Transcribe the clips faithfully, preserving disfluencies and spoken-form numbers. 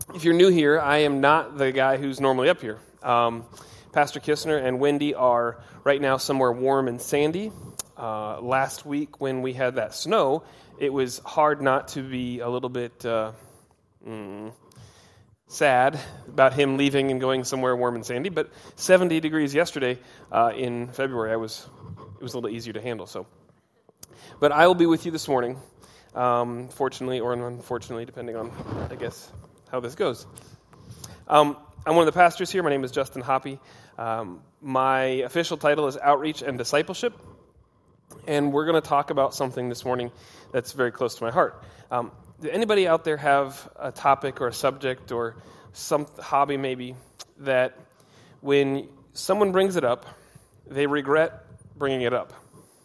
If you're new here, I am not the guy who's normally up here. Um, Pastor Kistner and Wendy are right now somewhere warm and sandy. Uh, last week when we had that snow, it was hard not to be a little bit uh, mm, sad about him leaving and going somewhere warm and sandy. But seventy degrees yesterday uh, in February, I was it was a little easier to handle. So, but I will be with you this morning, um, fortunately or unfortunately, depending on, I guess, how this goes. Um, I'm one of the pastors here. My name is Justin Hoppy. Um, my official title is Outreach and Discipleship, and we're going to talk about something this morning that's very close to my heart. Um, does anybody out there have a topic or a subject or some hobby maybe that when someone brings it up, they regret bringing it up?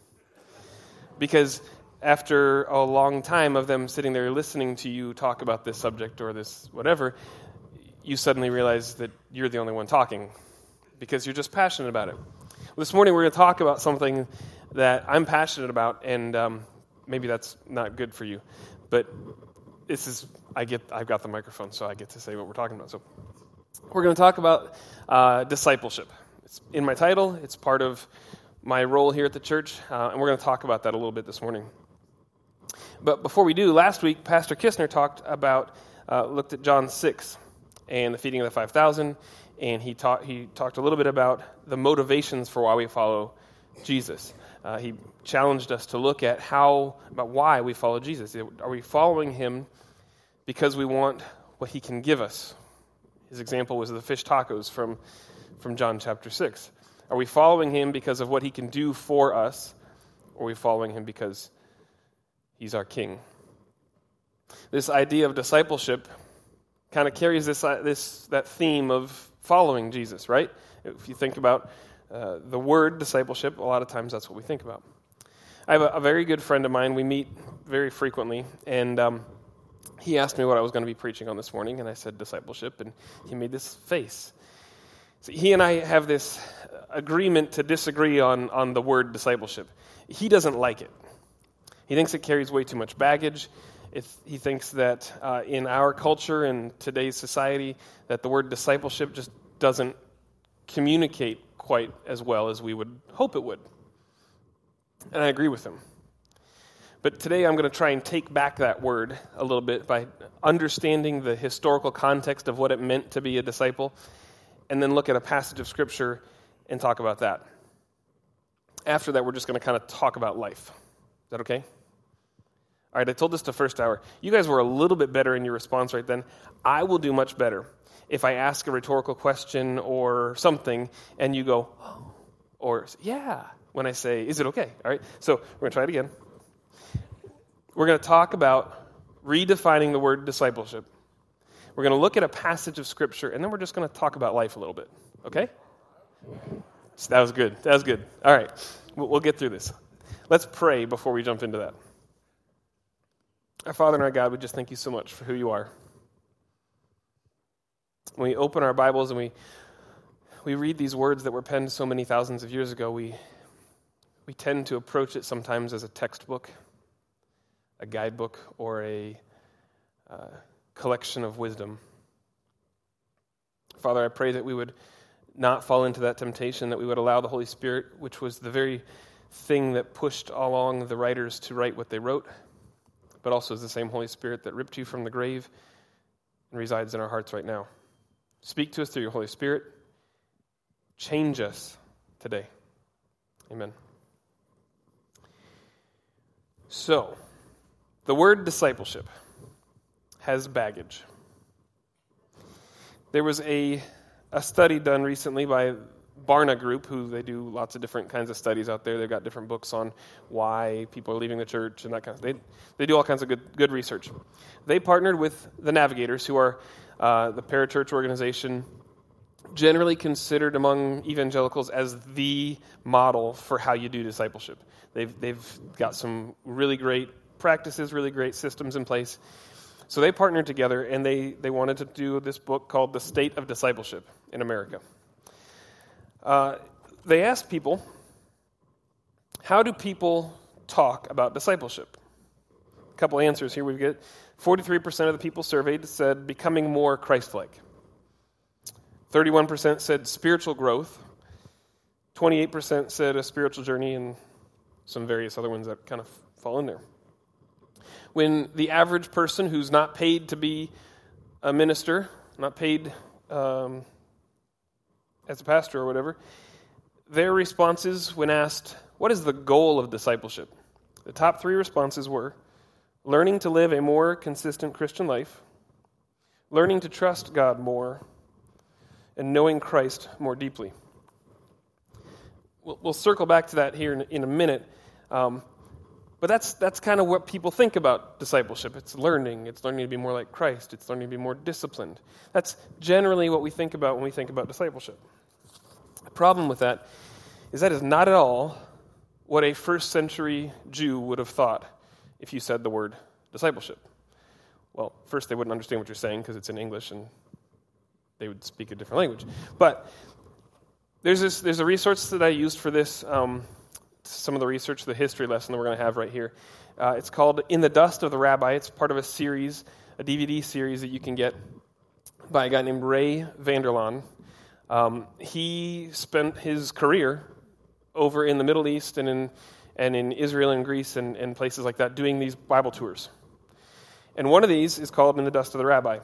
Because after a long time of them sitting there listening to you talk about this subject or this whatever, you suddenly realize that you're the only one talking because you're just passionate about it. Well, this morning we're going to talk about something that I'm passionate about, and um, maybe that's not good for you, but this is, I get, I've got the microphone, so I get to say what we're talking about. So we're going to talk about uh, discipleship. It's in my title. It's part of my role here at the church, uh, and we're going to talk about that a little bit this morning. But before we do, last week, Pastor Kistner talked about, uh, looked at John six and the feeding of the five thousand, and he, taught, he talked a little bit about the motivations for why we follow Jesus. Uh, he challenged us to look at how, about why we follow Jesus. Are we following him because we want what he can give us? His example was the fish tacos from, from John chapter six. Are we following him because of what he can do for us, or are we following him because he's our king? This idea of discipleship kind of carries this uh, this that theme of following Jesus, right? If you think about uh, the word discipleship, a lot of times that's what we think about. I have a, a very good friend of mine. We meet very frequently, and um, he asked me what I was going to be preaching on this morning, and I said discipleship, and he made this face. So he and I have this agreement to disagree on, on the word discipleship. He doesn't like it. He thinks it carries way too much baggage. If he thinks that uh, in our culture and today's society that the word discipleship just doesn't communicate quite as well as we would hope it would. And I agree with him. But today I'm going to try and take back that word a little bit by understanding the historical context of what it meant to be a disciple, and then look at a passage of Scripture and talk about that. After that, we're just going to kind of talk about life. Is that okay? All right, I told this the first hour. You guys were a little bit better in your response right then. I will do much better if I ask a rhetorical question or something, and you go, oh, or yeah, when I say, is it okay? All right, so we're going to try it again. We're going to talk about redefining the word discipleship. We're going to look at a passage of Scripture, and then we're just going to talk about life a little bit, okay? So that was good. That was good. All right, we'll get through this. Let's pray before we jump into that. Our Father and our God, we just thank you so much for who you are. When we open our Bibles and we we read these words that were penned so many thousands of years ago, we we tend to approach it sometimes as a textbook, a guidebook, or a uh, collection of wisdom. Father, I pray that we would not fall into that temptation, that we would allow the Holy Spirit, which was the very thing that pushed along the writers to write what they wrote, but also is the same Holy Spirit that ripped you from the grave and resides in our hearts right now. Speak to us through your Holy Spirit. Change us today. Amen. So, the word discipleship has baggage. There was a, a study done recently by Barna Group, who they do lots of different kinds of studies out there. They've got different books on why people are leaving the church and that kind of thing. They, they do all kinds of good, good research. They partnered with the Navigators, who are uh, the parachurch organization generally considered among evangelicals as the model for how you do discipleship. They've they've got some really great practices, really great systems in place. So they partnered together, and they, they wanted to do this book called The State of Discipleship in America. Uh, they asked people, how do people talk about discipleship? A couple answers here we get. forty-three percent of the people surveyed said becoming more Christ-like. thirty-one percent said spiritual growth. twenty-eight percent said a spiritual journey, and some various other ones that kind of fall in there. When the average person who's not paid to be a minister, not paid um, as a pastor or whatever, their responses when asked, what is the goal of discipleship? The top three responses were learning to live a more consistent Christian life, learning to trust God more, and knowing Christ more deeply. We'll, we'll circle back to that here in, in a minute. Um, But that's that's kind of what people think about discipleship. It's learning. It's learning to be more like Christ. It's learning to be more disciplined. That's generally what we think about when we think about discipleship. The problem with that is that is not at all what a first century Jew would have thought if you said the word discipleship. Well, first they wouldn't understand what you're saying because it's in English and they would speak a different language. But there's this there's a resource that I used for this. Um, some of the research, the history lesson that we're going to have right here. Uh, it's called In the Dust of the Rabbi. It's part of a series, a D V D series that you can get by a guy named Ray Vander Laan. Um, he spent his career over in the Middle East and in and in Israel and Greece and, and places like that doing these Bible tours. And one of these is called In the Dust of the Rabbi.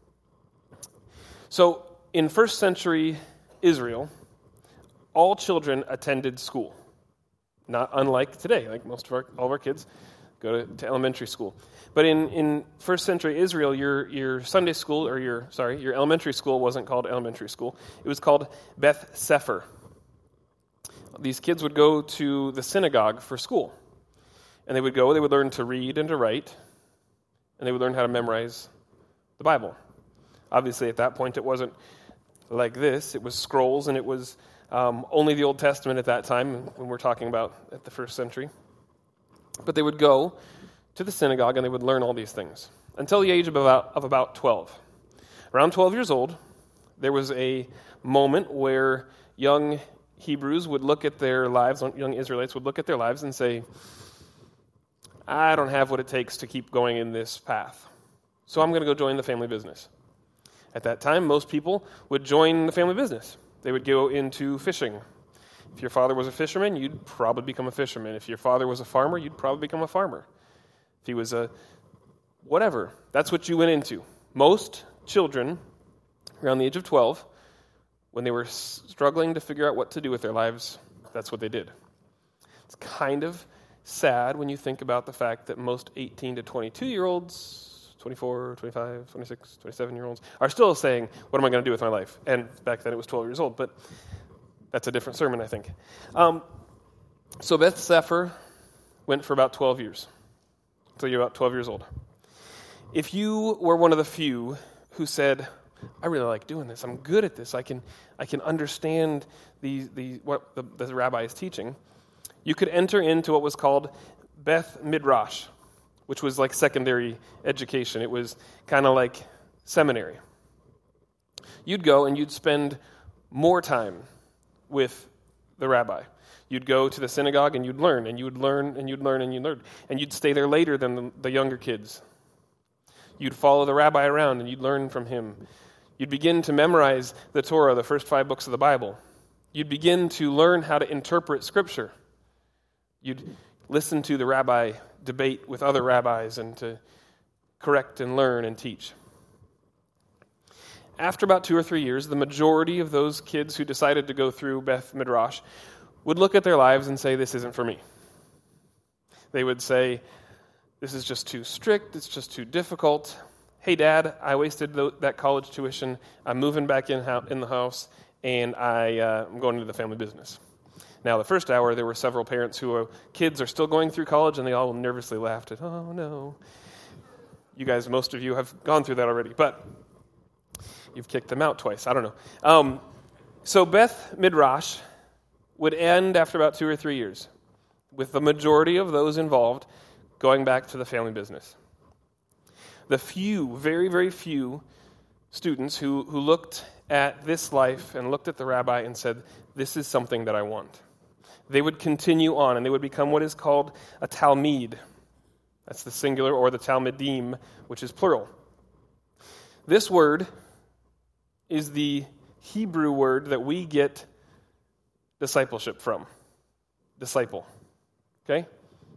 So in first century Israel, all children attended school. Not unlike today, like most of our, all of our kids go to, to elementary school. But in, in first century Israel, your your Sunday school, or your, sorry, your elementary school wasn't called elementary school. It was called Beth Sefer. These kids would go to the synagogue for school. And they would go, they would learn to read and to write, and they would learn how to memorize the Bible. Obviously, at that point, it wasn't like this. It was scrolls, and it was Um, only the Old Testament at that time, when we're talking about at the first century. But they would go to the synagogue and they would learn all these things until the age of about, of about twelve. Around twelve years old, there was a moment where young Hebrews would look at their lives, young Israelites would look at their lives and say, I don't have what it takes to keep going in this path, so I'm going to go join the family business. At that time, most people would join the family business. They would go into fishing. If your father was a fisherman, you'd probably become a fisherman. If your father was a farmer, you'd probably become a farmer. If he was a whatever, that's what you went into. Most children around the age of twelve, when they were struggling to figure out what to do with their lives, that's what they did. It's kind of sad when you think about the fact that most eighteen to twenty-two-year-olds, twenty-four, twenty-five, twenty-six, twenty-seven-year-olds are still saying, what am I going to do with my life? And back then it was twelve years old, but that's a different sermon, I think. Um, so Beth Sefer went for about twelve years, until you're about twelve years old. If you were one of the few who said, I really like doing this, I'm good at this, I can I can understand the, the what the, the rabbi is teaching, you could enter into what was called Beth Midrash, which was like secondary education. It was kind of like seminary. You'd go and you'd spend more time with the rabbi. You'd go to the synagogue and you'd learn, and you'd learn, and you'd learn, and you'd learn. And you'd stay there later than the, the younger kids. You'd follow the rabbi around and you'd learn from him. You'd begin to memorize the Torah, the first five books of the Bible. You'd begin to learn how to interpret Scripture. You'd listen to the rabbi debate with other rabbis and to correct and learn and teach. After about two or three years, the majority of those kids who decided to go through Beth Midrash would look at their lives and say, this isn't for me. They would say, this is just too strict, it's just too difficult. Hey, Dad, I wasted th- that college tuition. I'm moving back in, ho- in the house, and I, uh, I'm going into the family business. Now, the first hour, there were several parents who are, kids are still going through college, and they all nervously laughed at, oh, no. You guys, most of you have gone through that already, but you've kicked them out twice. I don't know. Um, so Beth Midrash would end after about two or three years, with the majority of those involved going back to the family business. The few, very, very few students who, who looked at this life and looked at the rabbi and said, this is something that I want. They would continue on, and they would become what is called a talmid. That's the singular, or the Talmidim, which is plural. This word is the Hebrew word that we get discipleship from. Disciple. Okay?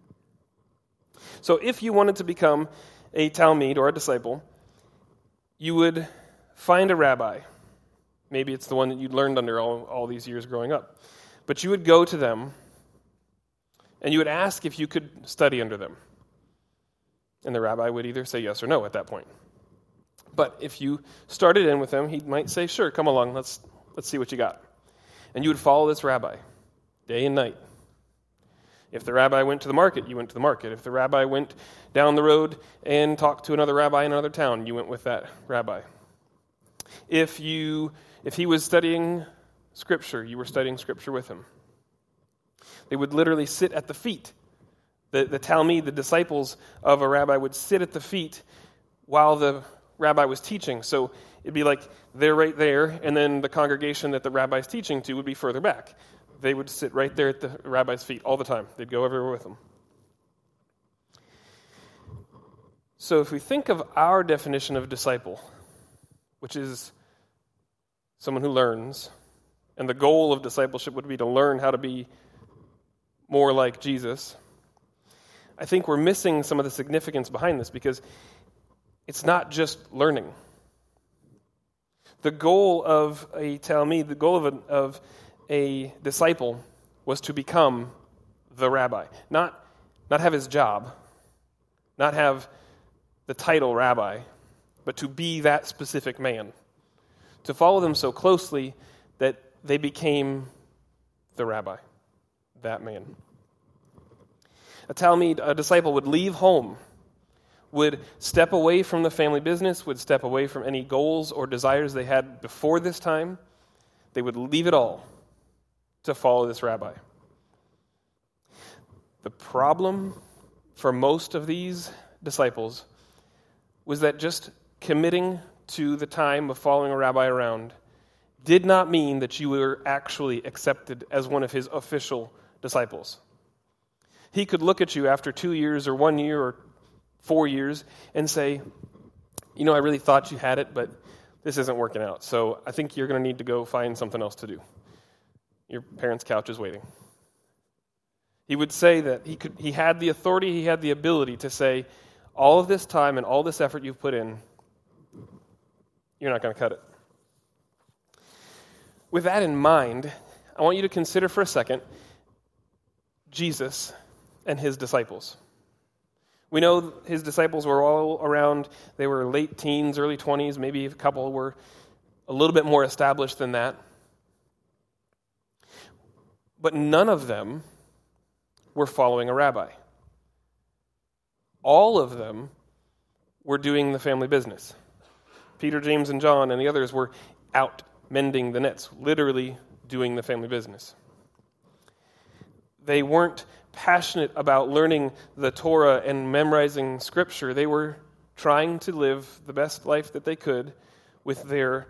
So if you wanted to become a Talmid or a disciple, you would find a rabbi. Maybe it's the one that you'd learned under all, all these years growing up. But you would go to them, and you would ask if you could study under them. And the rabbi would either say yes or no at that point. But if you started in with them, he might say, sure, come along, let's let's see what you got. And you would follow this rabbi day and night. If the rabbi went to the market, you went to the market. If the rabbi went down the road and talked to another rabbi in another town, you went with that rabbi. If you if he was studying Scripture, you were studying Scripture with him. They would literally sit at the feet. The, the Talmid, the disciples of a rabbi, would sit at the feet while the rabbi was teaching. So it'd be like they're right there, and then the congregation that the rabbi's teaching to would be further back. They would sit right there at the rabbi's feet all the time. They'd go everywhere with them. So if we think of our definition of disciple, which is someone who learns, and the goal of discipleship would be to learn how to be more like Jesus, I think we're missing some of the significance behind this, because it's not just learning. The goal of a Talmid, the goal of a, of a disciple, was to become the rabbi. Not, not have his job, not have the title rabbi, but to be that specific man. To follow them so closely that they became the rabbi, that man. A Talmid, a disciple, would leave home, would step away from the family business, would step away from any goals or desires they had before this time. They would leave it all to follow this rabbi. The problem for most of these disciples was that just committing to the time of following a rabbi around did not mean that you were actually accepted as one of his official disciples. He could look at you after two years or one year or four years and say, you know, I really thought you had it, but this isn't working out. So I think you're going to need to go find something else to do. Your parents' couch is waiting. He would say that he could. He had the authority, he had the ability to say, all of this time and all this effort you've put in, you're not going to cut it. With that in mind, I want you to consider for a second Jesus and his disciples. We know his disciples were all around, they were late teens, early twenties, maybe a couple were a little bit more established than that. But none of them were following a rabbi. All of them were doing the family business. Peter, James, and John and the others were out mending the nets, literally doing the family business. They weren't passionate about learning the Torah and memorizing Scripture. They were trying to live the best life that they could with their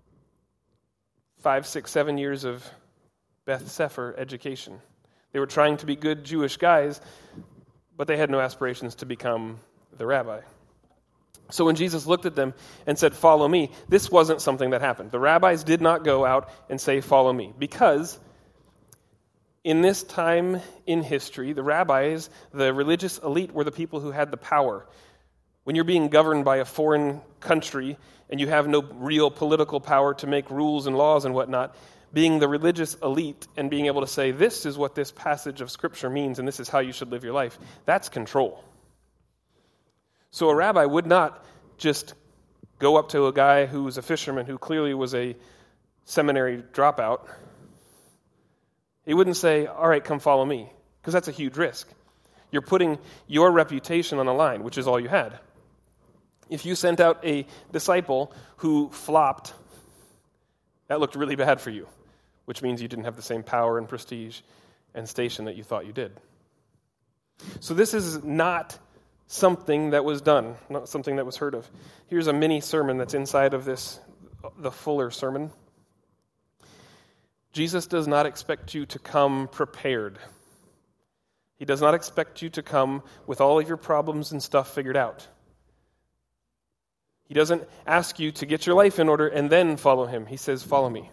five, six, seven years of Beth Sefer education. They were trying to be good Jewish guys, but they had no aspirations to become the rabbi. So when Jesus looked at them and said, follow me, this wasn't something that happened. The rabbis did not go out and say, follow me, because in this time in history, the rabbis, the religious elite, were the people who had the power. When you're being governed by a foreign country and you have no real political power to make rules and laws and whatnot, being the religious elite and being able to say, this is what this passage of Scripture means and this is how you should live your life, that's control. So a rabbi would not just go up to a guy who was a fisherman who clearly was a seminary dropout. He wouldn't say, all right, come follow me, because that's a huge risk. You're putting your reputation on the line, which is all you had. If you sent out a disciple who flopped, that looked really bad for you, which means you didn't have the same power and prestige and station that you thought you did. So this is not something that was done, not something that was heard of. Here's a mini sermon that's inside of this, the fuller sermon. Jesus does not expect you to come prepared. He does not expect you to come with all of your problems and stuff figured out. He doesn't ask you to get your life in order and then follow him. He says, follow me.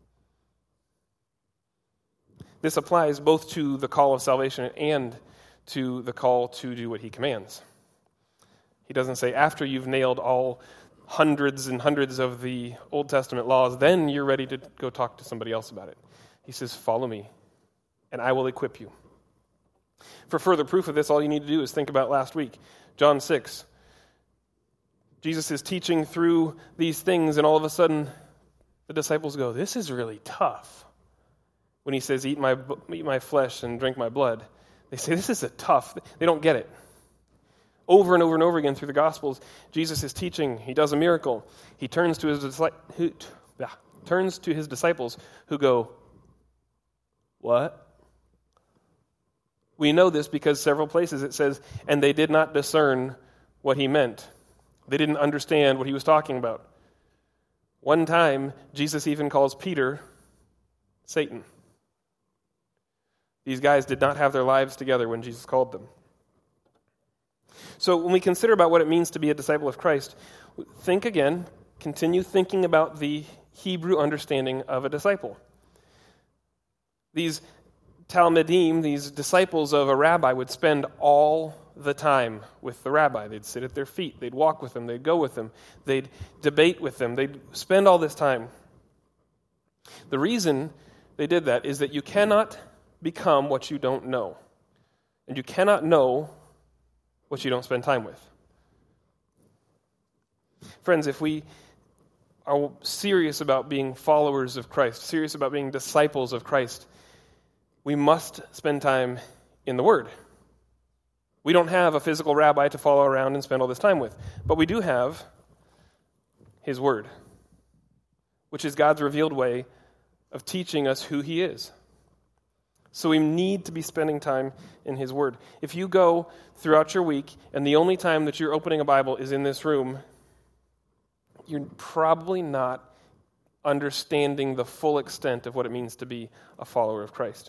This applies both to the call of salvation and to the call to do what he commands. He doesn't say, after you've nailed all hundreds and hundreds of the Old Testament laws, then you're ready to go talk to somebody else about it. He says, follow me, and I will equip you. For further proof of this, all you need to do is think about last week. John six. Jesus is teaching through these things, and all of a sudden, the disciples go, this is really tough. When he says, eat my, eat my flesh and drink my blood, they say, this is a tough. They don't get it. Over and over and over again through the Gospels, Jesus is teaching. He does a miracle. He turns to his disciples, turns to his disciples who go, what? We know this because several places it says, and they did not discern what he meant. They didn't understand what he was talking about. One time, Jesus even calls Peter Satan. These guys did not have their lives together when Jesus called them. So when we consider about what it means to be a disciple of Christ, think again, continue thinking about the Hebrew understanding of a disciple. These Talmidim, these disciples of a rabbi, would spend all the time with the rabbi. They'd sit at their feet. They'd walk with them. They'd go with them. They'd debate with them. They'd spend all this time. The reason they did that is that you cannot become what you don't know. And you cannot know what you don't spend time with. Friends, if we are serious about being followers of Christ, serious about being disciples of Christ, we must spend time in the Word. We don't have a physical rabbi to follow around and spend all this time with, but we do have His Word, which is God's revealed way of teaching us who He is. So we need to be spending time in His Word. If you go throughout your week and the only time that you're opening a Bible is in this room, you're probably not understanding the full extent of what it means to be a follower of Christ.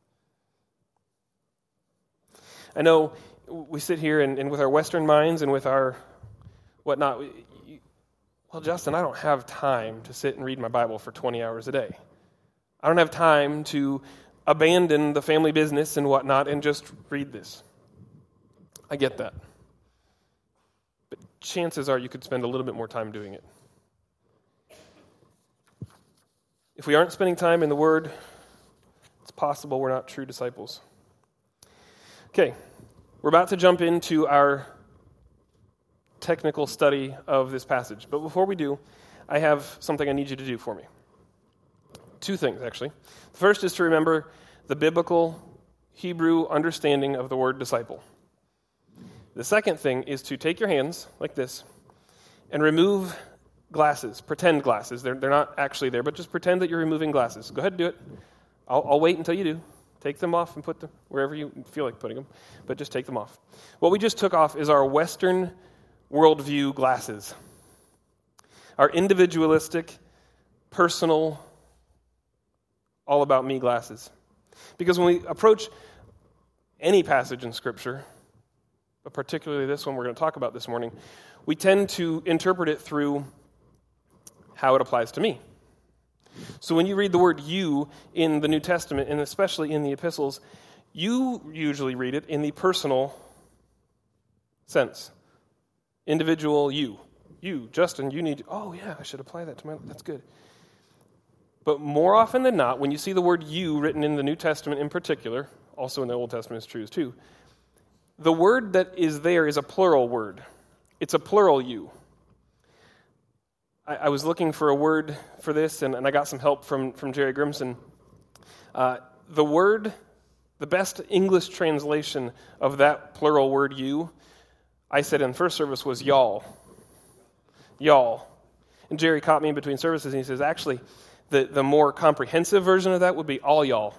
I know we sit here and, and with our Western minds and with our whatnot, we, well, Justin, I don't have time to sit and read my Bible for twenty hours a day. I don't have time to abandon the family business and whatnot and just read this. I get that. But chances are you could spend a little bit more time doing it. If we aren't spending time in the Word, it's possible we're not true disciples. Okay, we're about to jump into our technical study of this passage. But before we do, I have something I need you to do for me. Two things, actually. The first is to remember the biblical Hebrew understanding of the word disciple. The second thing is to take your hands, like this, and remove glasses, pretend glasses. They're, they're not actually there, but just pretend that you're removing glasses. Go ahead and do it. I'll, I'll wait until you do. Take them off and put them wherever you feel like putting them, but just take them off. What we just took off is our Western worldview glasses. Our individualistic, personal, all about me glasses. Because when we approach any passage in Scripture, but particularly this one we're going to talk about this morning, we tend to interpret it through how it applies to me. So when you read the word you in the New Testament, and especially in the epistles, you usually read it in the personal sense. Individual you. You, Justin, you need, oh yeah, I should apply that to my life. That's good. But more often than not, when you see the word you written in the New Testament in particular, also in the Old Testament is true too, the word that is there is a plural word. It's a plural you. I, I was looking for a word for this, and, and I got some help from, from Jerry Grimson. Uh, the word, the best English translation of that plural word you, I said in first service, was y'all. Y'all. And Jerry caught me in between services, and he says, actually, the, the more comprehensive version of that would be all y'all.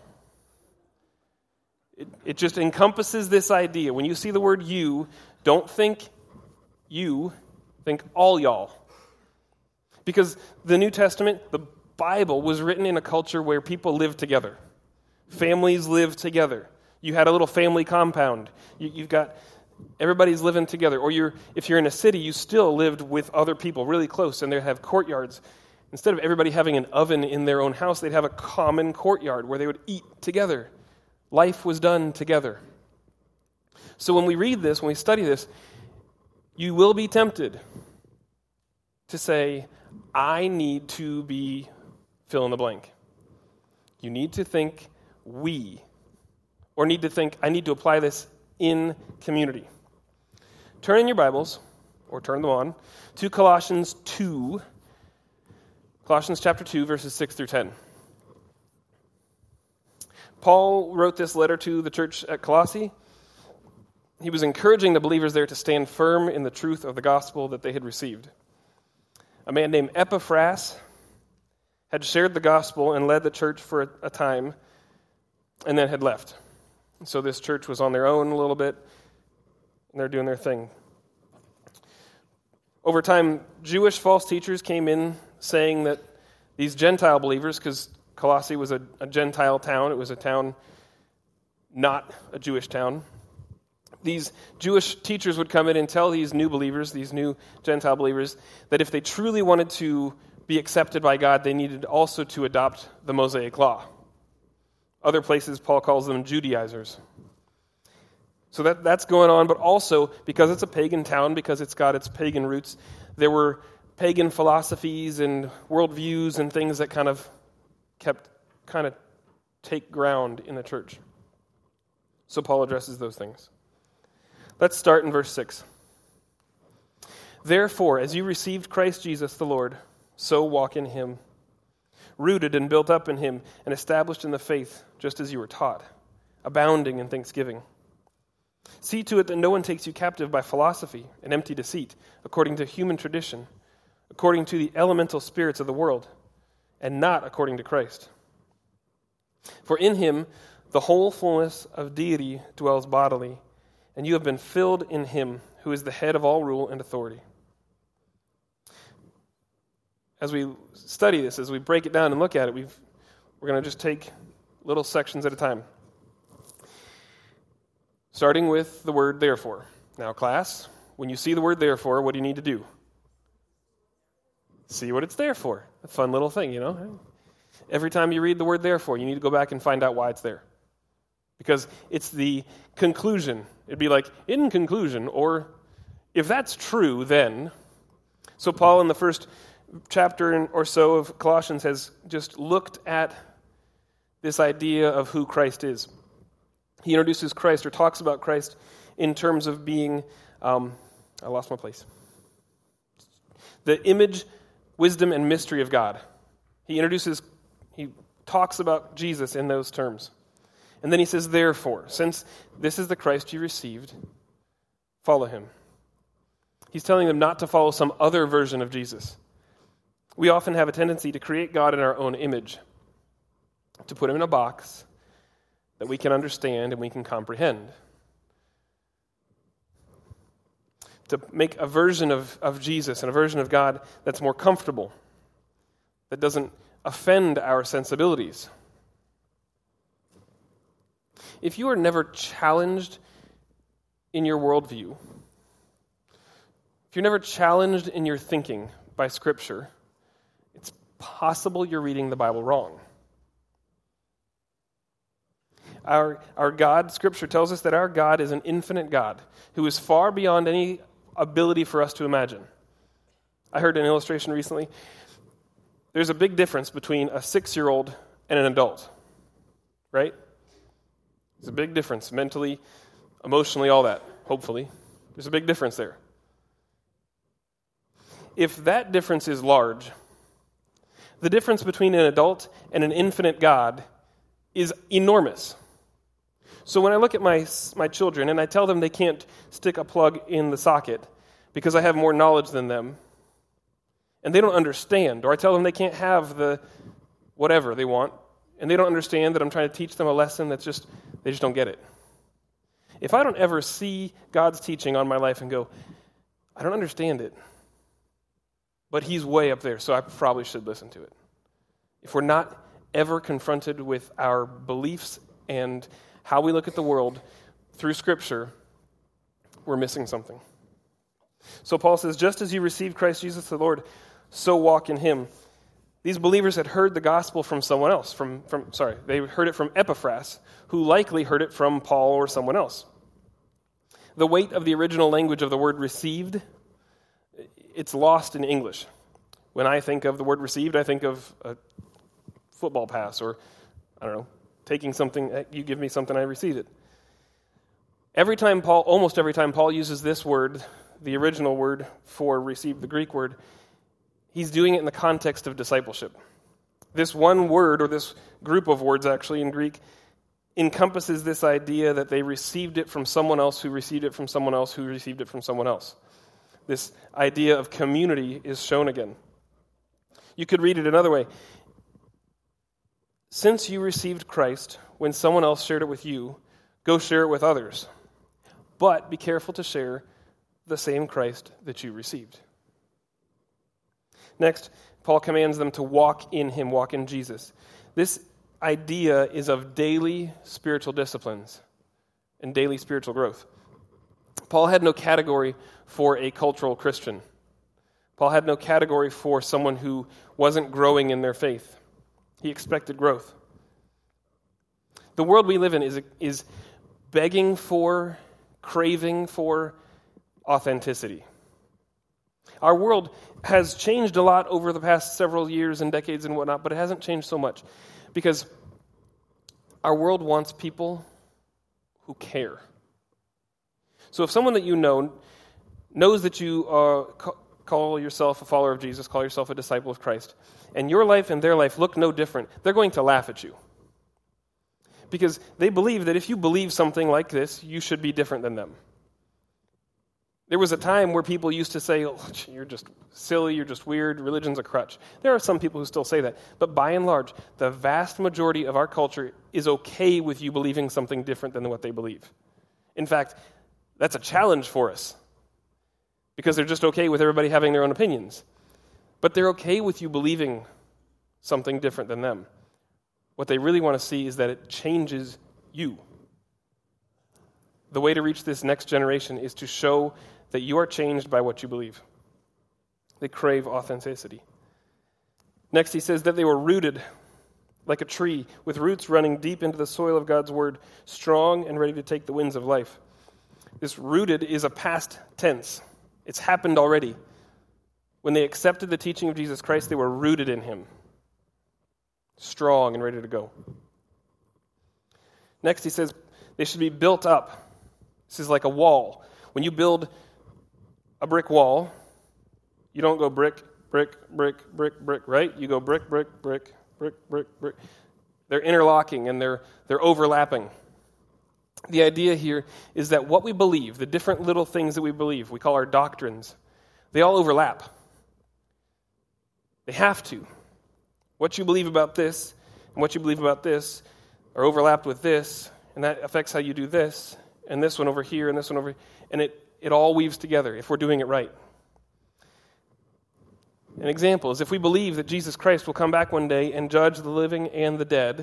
It, it just encompasses this idea. When you see the word you, don't think you, think all y'all. Because the New Testament, the Bible, was written in a culture where people lived together. Families lived together. You had a little family compound. You, you've got, everybody's living together. Or you're, if you're in a city, you still lived with other people really close, and they have courtyards. Instead of everybody having an oven in their own house, they'd have a common courtyard where they would eat together. Life was done together. So when we read this, when we study this, you will be tempted to say, I need to be fill in the blank. You need to think we, or need to think, I need to apply this in community. Turn in your Bibles, or turn them on, to Colossians two, Colossians chapter two, verses six through ten. Paul wrote this letter to the church at Colossae. He was encouraging the believers there to stand firm in the truth of the gospel that they had received. A man named Epaphras had shared the gospel and led the church for a, a time, and then had left. So this church was on their own a little bit, and they're doing their thing. Over time, Jewish false teachers came in saying that these Gentile believers, because Colossae was a, a Gentile town, it was a town not a Jewish town. These Jewish teachers would come in and tell these new believers, these new Gentile believers, that if they truly wanted to be accepted by God, they needed also to adopt the Mosaic Law. Other places, Paul calls them Judaizers. So that, that's going on, but also, because it's a pagan town, because it's got its pagan roots, there were pagan philosophies and worldviews and things that kind of kept, kind of take ground in the church. So Paul addresses those things. Let's start in verse six. Therefore, as you received Christ Jesus the Lord, so walk in him, rooted and built up in him, and established in the faith, just as you were taught, abounding in thanksgiving. See to it that no one takes you captive by philosophy and empty deceit, according to human tradition, according to the elemental spirits of the world, and not according to Christ. For in him the whole fullness of deity dwells bodily, and you have been filled in him, who is the head of all rule and authority. As we study this, as we break it down and look at it, we've, we're going to just take little sections at a time. Starting with the word therefore. Now, class, when you see the word therefore, what do you need to do? See what it's there for. A fun little thing, you know? Every time you read the word therefore, you need to go back and find out why it's there. Because it's the conclusion. It'd be like, in conclusion, or if that's true, then. So Paul, in the first chapter or so of Colossians, has just looked at this idea of who Christ is. He introduces Christ, or talks about Christ, in terms of being, um, I lost my place. The image, wisdom, and mystery of God. He introduces, he talks about Jesus in those terms. And then he says, therefore, since this is the Christ you received, follow him. He's telling them not to follow some other version of Jesus. We often have a tendency to create God in our own image, to put him in a box that we can understand and we can comprehend. To make a version of, of Jesus and a version of God that's more comfortable, that doesn't offend our sensibilities. If you are never challenged in your worldview, if you're never challenged in your thinking by Scripture, it's possible you're reading the Bible wrong. Our, our God, Scripture tells us that our God is an infinite God who is far beyond any ability for us to imagine. I heard an illustration recently. There's a big difference between a six-year-old and an adult, right? There's a big difference mentally, emotionally, all that, hopefully. There's a big difference there. If that difference is large, the difference between an adult and an infinite God is enormous. So when I look at my my children and I tell them they can't stick a plug in the socket because I have more knowledge than them, and they don't understand, or I tell them they can't have the whatever they want, and they don't understand that I'm trying to teach them a lesson that's just, they just don't get it. If I don't ever see God's teaching on my life and go, I don't understand it, but he's way up there, so I probably should listen to it. If we're not ever confronted with our beliefs and how we look at the world through Scripture, we're missing something. So Paul says, just as you received Christ Jesus the Lord, so walk in him. These believers had heard the gospel from someone else. From, from sorry, they heard it from Epaphras, who likely heard it from Paul or someone else. The weight of the original language of the word received, it's lost in English. When I think of the word received, I think of a football pass or, I don't know, taking something, you give me something, I receive it. Every time Paul, almost every time Paul uses this word, the original word for receive, the Greek word, he's doing it in the context of discipleship. This one word, or this group of words actually in Greek, encompasses this idea that they received it from someone else who received it from someone else who received it from someone else. This idea of community is shown again. You could read it another way. Since you received Christ, when someone else shared it with you, go share it with others. But be careful to share the same Christ that you received. Next, Paul commands them to walk in him, walk in Jesus. This idea is of daily spiritual disciplines and daily spiritual growth. Paul had no category for a cultural Christian. Paul had no category for someone who wasn't growing in their faith. He expected growth. The world we live in is, is begging for, craving for authenticity. Our world has changed a lot over the past several years and decades and whatnot, but it hasn't changed so much because our world wants people who care. So if someone that you know knows that you uh, call yourself a follower of Jesus, call yourself a disciple of Christ, and your life and their life look no different, they're going to laugh at you. Because they believe that if you believe something like this, you should be different than them. There was a time where people used to say, oh, you're just silly, you're just weird, religion's a crutch. There are some people who still say that. But by and large, the vast majority of our culture is okay with you believing something different than what they believe. In fact, that's a challenge for us. Because they're just okay with everybody having their own opinions. But they're okay with you believing something different than them. What they really want to see is that it changes you. The way to reach this next generation is to show that you are changed by what you believe. They crave authenticity. Next, he says that they were rooted like a tree, with roots running deep into the soil of God's word, strong and ready to take the winds of life. This rooted is a past tense. It's happened already. When they accepted the teaching of Jesus Christ, they were rooted in him, strong and ready to go. Next, he says they should be built up. This is like a wall. When you build a brick wall, you don't go brick, brick, brick, brick, brick, right? You go brick, brick, brick, brick, brick, brick. They're interlocking and they're they're overlapping. The idea here is that what we believe, the different little things that we believe, we call our doctrines, they all overlap. They have to. What you believe about this and what you believe about this are overlapped with this, and that affects how you do this, and this one over here, and this one over here, and it, it all weaves together if we're doing it right. An example is if we believe that Jesus Christ will come back one day and judge the living and the dead,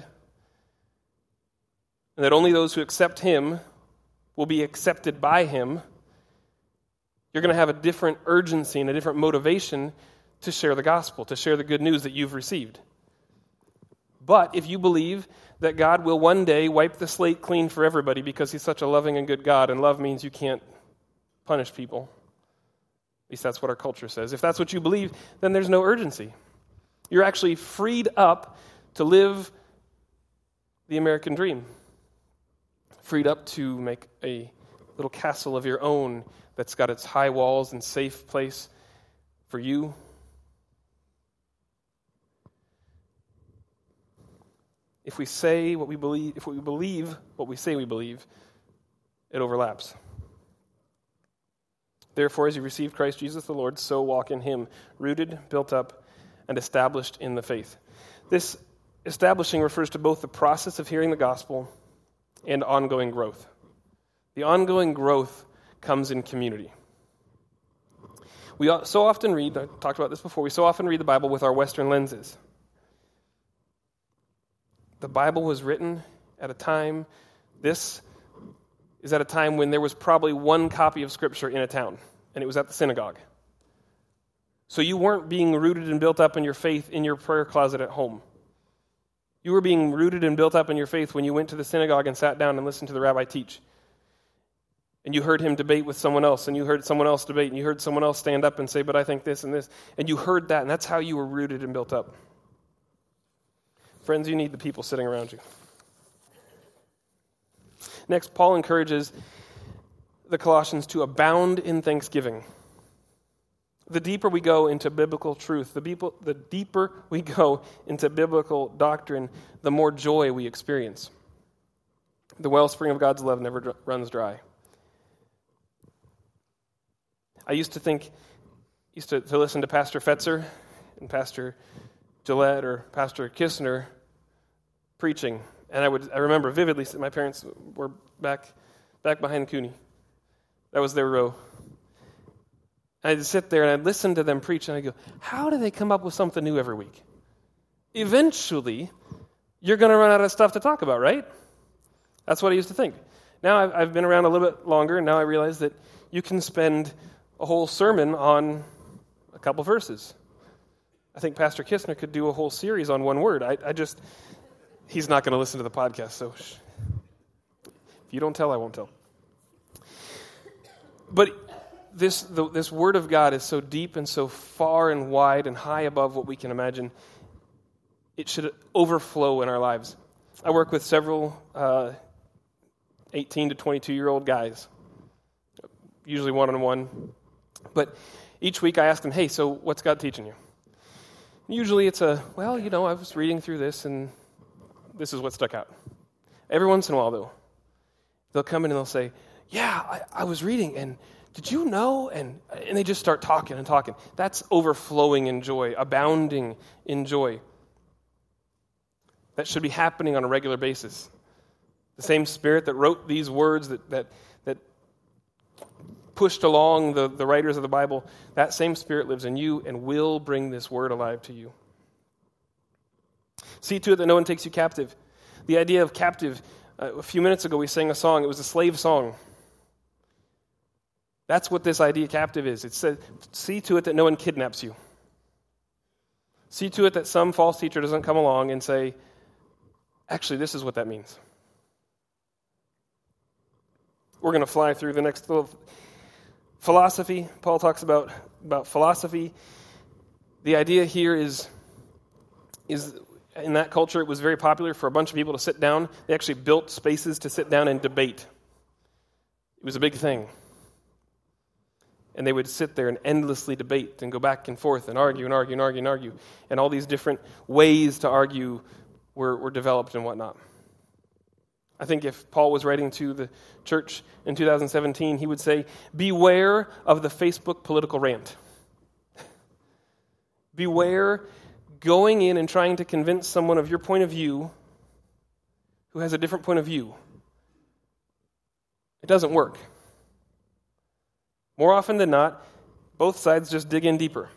and that only those who accept him will be accepted by him, you're going to have a different urgency and a different motivation to share the gospel, to share the good news that you've received. But if you believe that God will one day wipe the slate clean for everybody because he's such a loving and good God, and love means you can't punish people, at least that's what our culture says. If that's what you believe, then there's no urgency. You're actually freed up to live the American dream. Freed up to make a little castle of your own that's got its high walls and safe place for you. If we say what we believe, if we believe what we say we believe, it overlaps. Therefore, as you receive Christ Jesus the Lord, so walk in him, rooted, built up, and established in the faith. This establishing refers to both the process of hearing the gospel and ongoing growth. The ongoing growth comes in community. We so often read, I talked about this before, we so often read the Bible with our Western lenses. The Bible was written at a time This is at a time when there was probably one copy of Scripture in a town, and it was at the synagogue. So you weren't being rooted and built up in your faith in your prayer closet at home. You were being rooted and built up in your faith when you went to the synagogue and sat down and listened to the rabbi teach. And you heard him debate with someone else, and you heard someone else debate, and you heard someone else stand up and say, but I think this and this. And you heard that, and that's how you were rooted and built up. Friends, you need the people sitting around you. Next, Paul encourages the Colossians to abound in thanksgiving. The deeper we go into biblical truth, the, people, the deeper we go into biblical doctrine, the more joy we experience. The wellspring of God's love never dr- runs dry. I used to think, used to, to listen to Pastor Fetzer and Pastor Gillette or Pastor Kistner preaching, and I would I remember vividly. My parents were back back behind Cooney. That was their row. And I'd sit there and I'd listen to them preach, and I'd go, "How do they come up with something new every week? Eventually, you're going to run out of stuff to talk about, right?" That's what I used to think. Now I've, I've been around a little bit longer, and now I realize that you can spend a whole sermon on a couple verses. I think Pastor Kistner could do a whole series on one word. I, I just, he's not going to listen to the podcast, so shh. If you don't tell, I won't tell. But this the, this Word of God is so deep and so far and wide and high above what we can imagine. It should overflow in our lives. I work with several uh, eighteen to twenty-two-year-old guys, usually one-on-one. But each week I ask them, hey, so what's God teaching you? Usually it's a, well, you know, I was reading through this and this is what stuck out. Every once in a while, though, they'll come in and they'll say, yeah, I, I was reading and did you know? And, and they just start talking and talking. That's overflowing in joy, abounding in joy. That should be happening on a regular basis. The same Spirit that wrote these words that that that pushed along the, the writers of the Bible, that same Spirit lives in you and will bring this word alive to you. See to it that no one takes you captive. The idea of captive, uh, a few minutes ago we sang a song, it was a slave song. That's what this idea captive is. It said, see to it that no one kidnaps you. See to it that some false teacher doesn't come along and say, actually, this is what that means. We're going to fly through the next little philosophy. Paul talks about, about philosophy. The idea here is, is in that culture, it was very popular for a bunch of people to sit down. They actually built spaces to sit down and debate. It was a big thing. And they would sit there and endlessly debate and go back and forth and argue and argue and argue and argue. And all these different ways to argue were, were developed and whatnot. I think if Paul was writing to the church in two thousand seventeen, he would say, beware of the Facebook political rant. Beware going in and trying to convince someone of your point of view who has a different point of view. It doesn't work. More often than not, both sides just dig in deeper.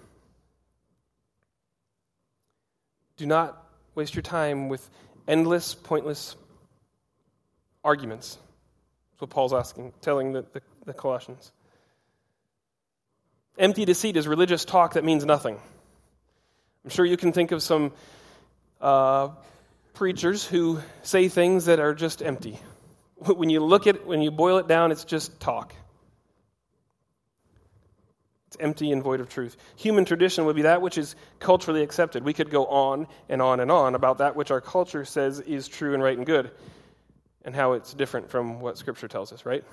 Do not waste your time with endless, pointless arguments. That's what Paul's asking, telling the, the, the Colossians. Empty deceit is religious talk that means nothing. I'm sure you can think of some uh, preachers who say things that are just empty. When you look at, when you boil it down, it's just talk. It's empty and void of truth. Human tradition would be that which is culturally accepted. We could go on and on and on about that which our culture says is true and right and good, and how it's different from what Scripture tells us, right?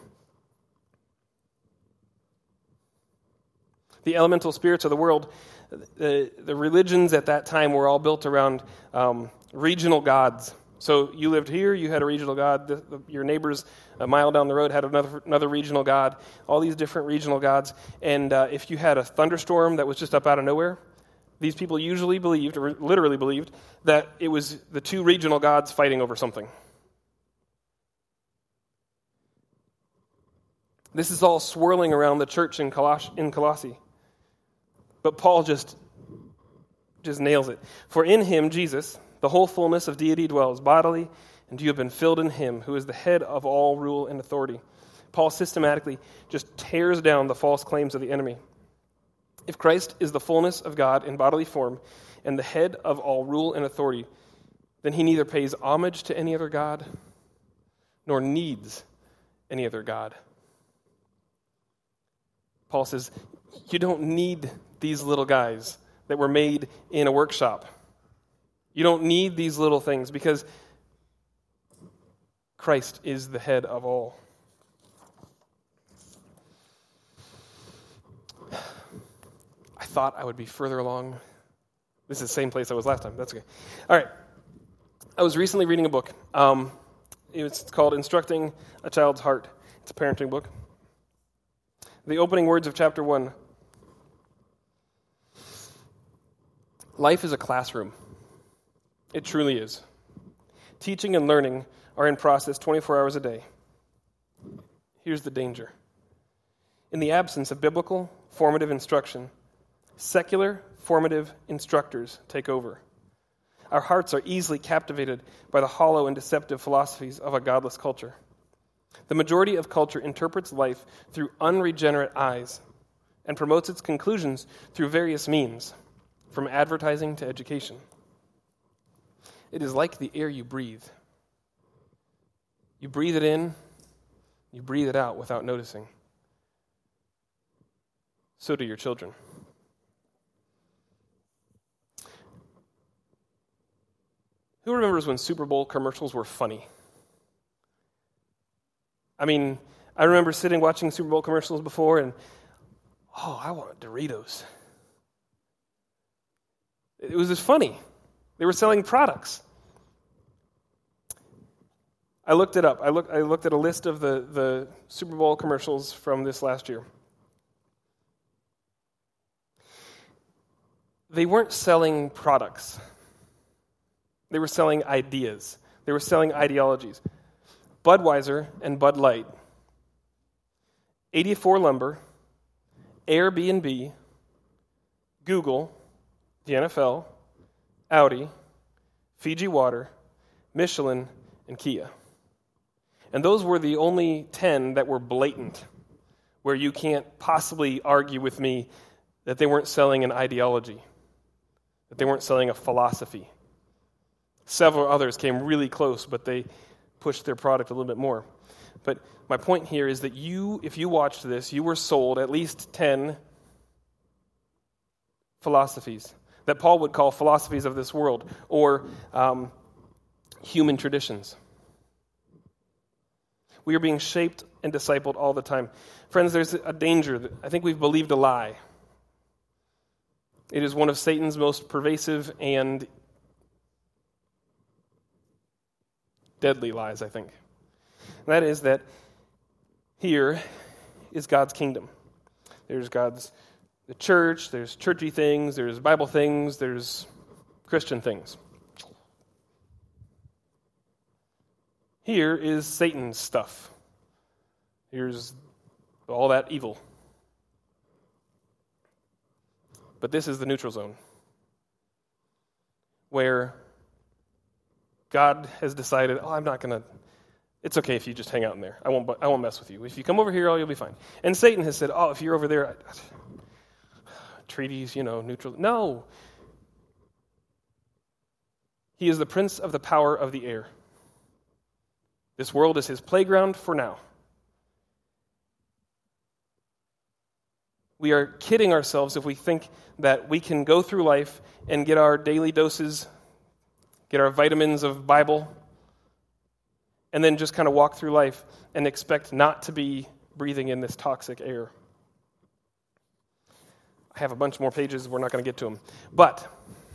The elemental spirits of the world, the, the religions at that time were all built around um, regional gods. So you lived here, you had a regional god. The, the, your neighbors a mile down the road had another another regional god. All these different regional gods. And uh, if you had a thunderstorm that was just up out of nowhere, these people usually believed, or literally believed, that it was the two regional gods fighting over something. This is all swirling around the church in Coloss- in Colossae. But Paul just, just nails it. For in him, Jesus, the whole fullness of deity dwells bodily, and you have been filled in him, who is the head of all rule and authority. Paul systematically just tears down the false claims of the enemy. If Christ is the fullness of God in bodily form and the head of all rule and authority, then he neither pays homage to any other God nor needs any other God. Paul says, you don't need these little guys that were made in a workshop. You don't need these little things because Christ is the head of all. I thought I would be further along. This is the same place I was last time. That's okay. All right. I was recently reading a book. Um, it's called Instructing a Child's Heart. It's a parenting book. The opening words of chapter one. Life is a classroom. It truly is. Teaching and learning are in process twenty-four hours a day. Here's the danger. In the absence of biblical, formative instruction, secular, formative instructors take over. Our hearts are easily captivated by the hollow and deceptive philosophies of a godless culture. The majority of culture interprets life through unregenerate eyes and promotes its conclusions through various means, from advertising to education. It is like the air you breathe. You breathe it in, you breathe it out without noticing. So do your children. Who remembers when Super Bowl commercials were funny? I mean, I remember sitting watching Super Bowl commercials before and, oh, I want Doritos. It was just funny. They were selling products. I looked it up. I looked, I looked at a list of the, the Super Bowl commercials from this last year. They weren't selling products. They were selling ideas. They were selling ideologies. Budweiser and Bud Light, eighty-four Lumber, Airbnb, Google, the N F L, Audi, Fiji Water, Michelin, and Kia. And those were the only ten that were blatant, where you can't possibly argue with me that they weren't selling an ideology, that they weren't selling a philosophy. Several others came really close, but they pushed their product a little bit more. But my point here is that you, if you watched this, you were sold at least ten philosophies that Paul would call philosophies of this world, or um, human traditions. We are being shaped and discipled all the time. Friends, there's a danger. That I think we've believed a lie. It is one of Satan's most pervasive and deadly lies, I think. And that is that here is God's kingdom. There's God's the church, there's churchy things, there's Bible things, there's Christian things. Here is Satan's stuff. Here's all that evil. But this is the neutral zone, where God has decided, oh, I'm not going to, it's okay if you just hang out in there. I won't I won't mess with you. If you come over here, oh, you'll be fine. And Satan has said, oh, if you're over there, treaties, you know, neutral. No. He is the prince of the power of the air. This world is his playground for now. We are kidding ourselves if we think that we can go through life and get our daily doses, get our vitamins of Bible, and then just kind of walk through life and expect not to be breathing in this toxic air. I have a bunch more pages. We're not going to get to them. But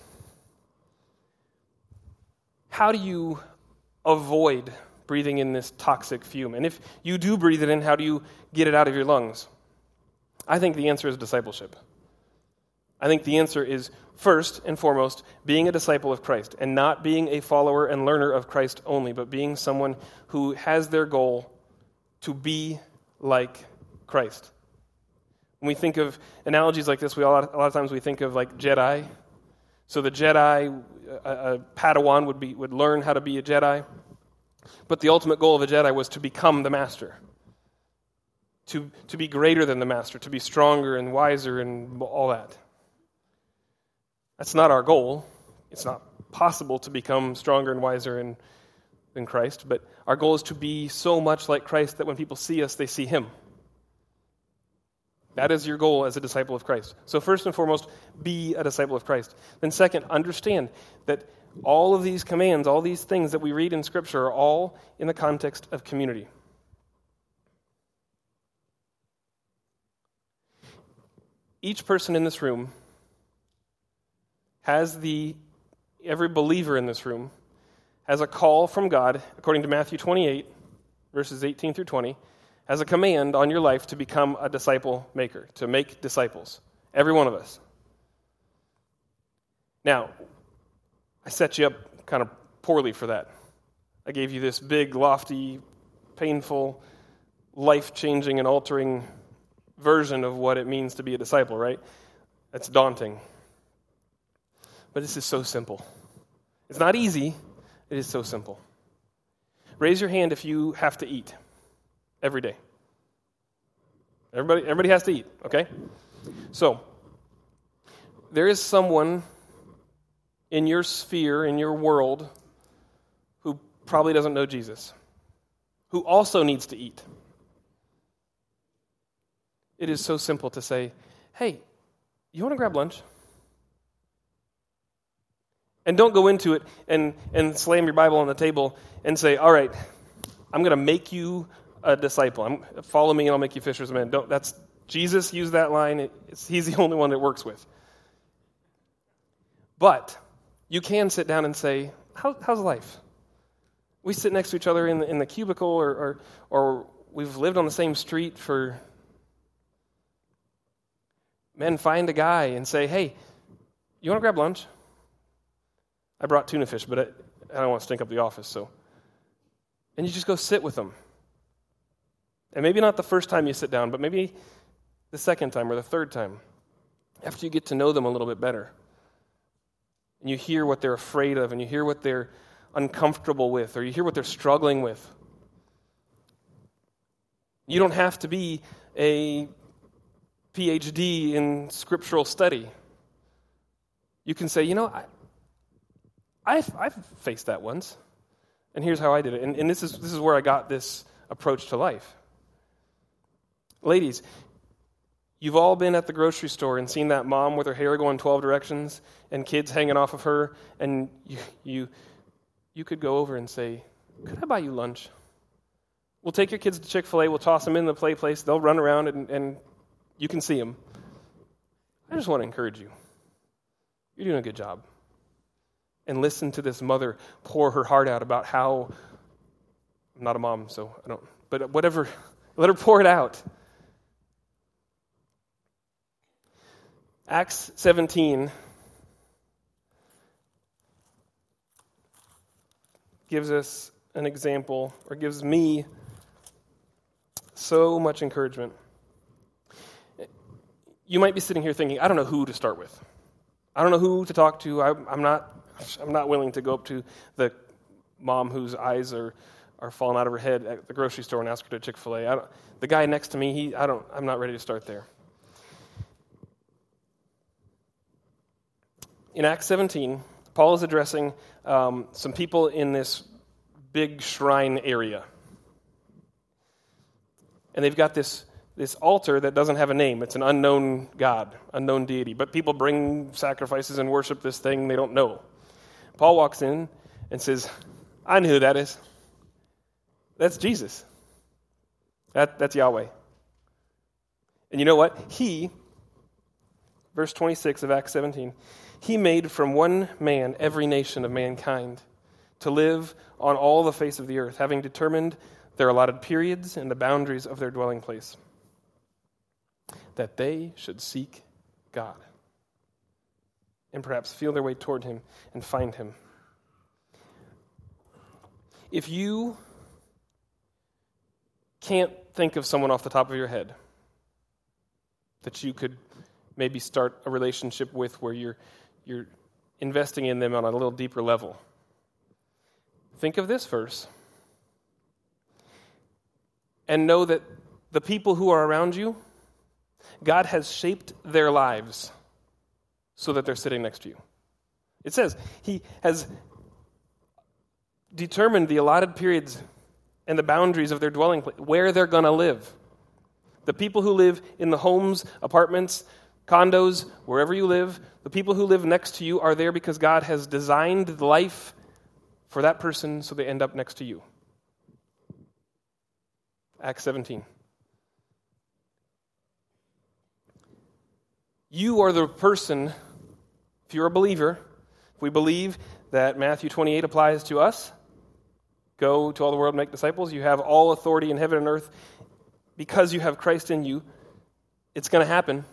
how do you avoid breathing in this toxic fume? And if you do breathe it in, how do you get it out of your lungs? I think the answer is discipleship. I think the answer is, first and foremost, being a disciple of Christ, and not being a follower and learner of Christ only, but being someone who has their goal to be like Christ. When we think of analogies like this, we a lot, a lot of times we think of like Jedi. So the Jedi, a, a Padawan would be would learn how to be a Jedi. But the ultimate goal of a Jedi was to become the master, to, to be greater than the master, to be stronger and wiser and all that. That's not our goal. It's not possible to become stronger and wiser and, than Christ, but our goal is to be so much like Christ that when people see us, they see him. That is your goal as a disciple of Christ. So first and foremost, be a disciple of Christ. Then second, understand that all of these commands, all these things that we read in Scripture are all in the context of community. Each person in this room has the, every believer in this room has a call from God, according to Matthew twenty-eight, verses eighteen through twenty, has a command on your life to become a disciple maker, to make disciples. Every one of us. Now, I set you up kind of poorly for that. I gave you this big, lofty, painful, life-changing and altering version of what it means to be a disciple, right? That's daunting. But this is so simple. It's not easy. It is so simple. Raise your hand if you have to eat every day. Everybody, everybody has to eat, okay? So, there is someone in your sphere, in your world, who probably doesn't know Jesus, who also needs to eat. It is so simple to say, hey, you want to grab lunch? And don't go into it and, and slam your Bible on the table and say, all right, I'm going to make you a disciple. I'm, follow me and I'll make you fishers of men. Don't, that's, Jesus used that line. It's, he's the only one that works with. But you can sit down and say, How, how's life? We sit next to each other in the, in the cubicle or, or, or we've lived on the same street for... Men, find a guy and say, hey, you want to grab lunch? I brought tuna fish, but I, I don't want to stink up the office, so. And you just go sit with them. And maybe not the first time you sit down, but maybe the second time or the third time, after you get to know them a little bit better. And you hear what they're afraid of, and you hear what they're uncomfortable with, or you hear what they're struggling with. You don't have to be a P H D in scriptural study. You can say, you know, I, I've, I've faced that once, and here's how I did it. And, and this is this is where I got this approach to life. Ladies, you've all been at the grocery store and seen that mom with her hair going twelve directions and kids hanging off of her, and you you, you could go over and say, could I buy you lunch? We'll take your kids to Chick-fil-A, we'll toss them in the play place, they'll run around and, and you can see them. I just want to encourage you. You're doing a good job. And listen to this mother pour her heart out about how, I'm not a mom, so I don't, but whatever, let her pour it out. Acts seventeen gives us an example, or gives me so much encouragement. You might be sitting here thinking, I don't know who to start with. I don't know who to talk to. I, I'm not I'm not willing to go up to the mom whose eyes are, are falling out of her head at the grocery store and ask her to Chick-fil-A. I don't, the guy next to me, he I don't I'm not ready to start there. In Acts seventeen, Paul is addressing um, some people in this big shrine area. And they've got this this altar that doesn't have a name. It's an unknown God, unknown deity. But people bring sacrifices and worship this thing they don't know. Paul walks in and says, I know who that is. That's Jesus. That, that's Yahweh. And you know what? He, verse twenty-six of Acts seventeen, he made from one man every nation of mankind to live on all the face of the earth, having determined their allotted periods and the boundaries of their dwelling place, that they should seek God and perhaps feel their way toward him and find him. If you can't think of someone off the top of your head that you could maybe start a relationship with where you're you're investing in them on a little deeper level, think of this verse and know that the people who are around you, God has shaped their lives so that they're sitting next to you. It says he has determined the allotted periods and the boundaries of their dwelling place, where they're going to live. The people who live in the homes, apartments, condos, wherever you live, the people who live next to you are there because God has designed life for that person so they end up next to you. Acts seventeen. You are the person, if you're a believer, if we believe that Matthew twenty-eight applies to us, go to all the world and make disciples, you have all authority in heaven and earth. Because you have Christ in you, it's going to happen.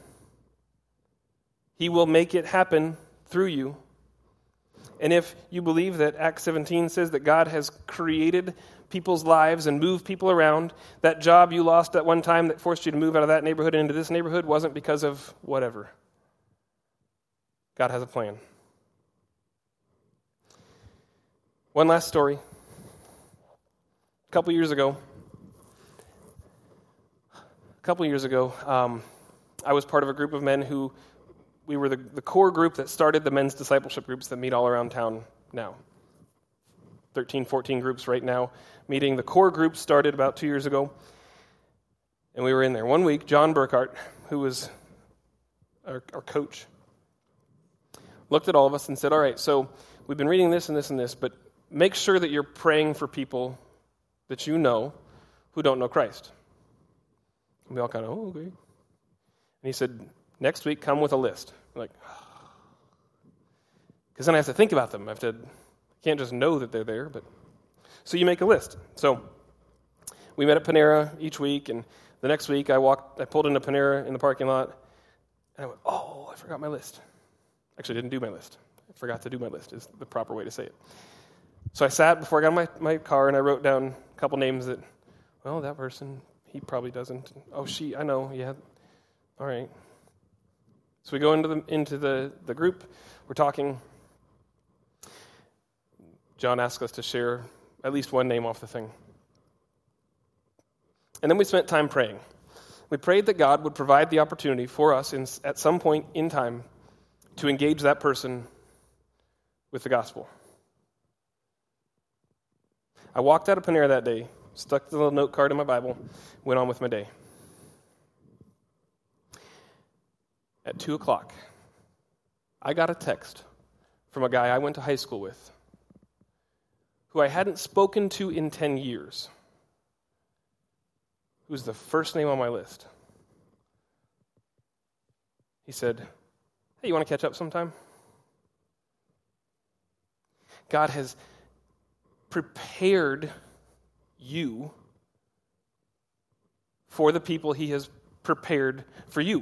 He will make it happen through you. And if you believe that Acts seventeen says that God has created people's lives and moved people around, that job you lost at one time that forced you to move out of that neighborhood into this neighborhood wasn't because of whatever. God has a plan. One last story. A couple years ago, a couple years ago, um, I was part of a group of men who, we were the, the core group that started the men's discipleship groups that meet all around town now. thirteen, fourteen groups right now meeting. The core group started about two years ago, and we were in there. One week, John Burkhart, who was our, our coach, looked at all of us and said, all right, so we've been reading this and this and this, but make sure that you're praying for people that you know who don't know Christ. And we all kind of, oh, okay. And he said, next week, come with a list. I'm like, because then I have to think about them. I have to, I can't just know that they're there. But so you make a list. So we met at Panera each week, and the next week I walked, I pulled into Panera in the parking lot, and I went, oh, I forgot my list. Actually, I didn't do my list. I forgot to do my list is the proper way to say it. So I sat before I got in my, my car, and I wrote down a couple names that, well, that person, he probably doesn't. Oh, she, I know, yeah. All right. So we go into the into the, the group. We're talking. John asked us to share at least one name off the thing. And then we spent time praying. We prayed that God would provide the opportunity for us in, at some point in time to engage that person with the gospel. I walked out of Panera that day, stuck the little note card in my Bible, went on with my day. At two o'clock, I got a text from a guy I went to high school with, who I hadn't spoken to in ten years, who was the first name on my list. He said, hey, you want to catch up sometime? God has prepared you for the people he has prepared for you.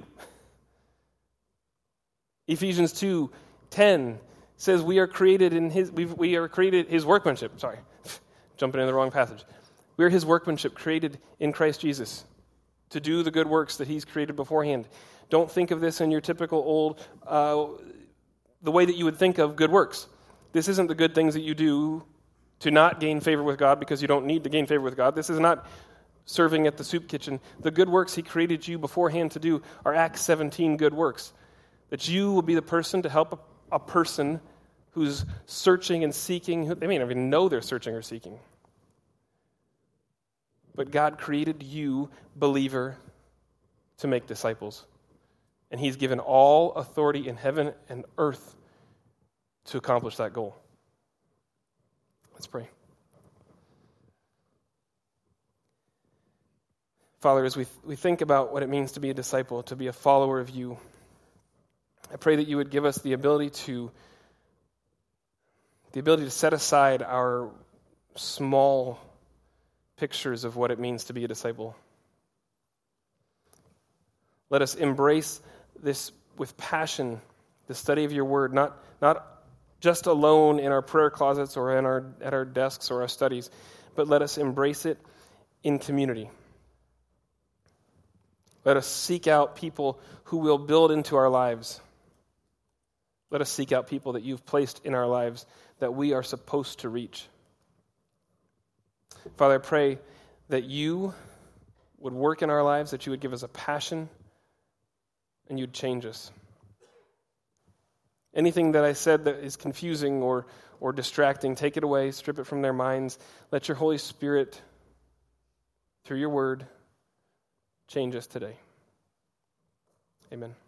Ephesians two ten says we are created in his we we are created his workmanship. Sorry, jumping in the wrong passage. We are his workmanship, created in Christ Jesus to do the good works that he's created beforehand. Don't think of this in your typical old uh, the way that you would think of good works. This isn't the good things that you do to not gain favor with God because you don't need to gain favor with God. This is not serving at the soup kitchen. The good works he created you beforehand to do are Acts seventeen good works. That you will be the person to help a, a person who's searching and seeking. They may not even know they're searching or seeking. But God created you, believer, to make disciples. And he's given all authority in heaven and earth to accomplish that goal. Let's pray. Father, as we we think about what it means to be a disciple, to be a follower of you, I pray that you would give us the ability to the ability to set aside our small pictures of what it means to be a disciple. Let us embrace this with passion, the study of your word, not not just alone in our prayer closets or in our at our desks or our studies, but let us embrace it in community. Let us seek out people who will build into our lives. Let us seek out people that you've placed in our lives that we are supposed to reach. Father, I pray that you would work in our lives, that you would give us a passion, and you'd change us. Anything that I said that is confusing or, or distracting, take it away, strip it from their minds. Let your Holy Spirit, through your word, change us today. Amen.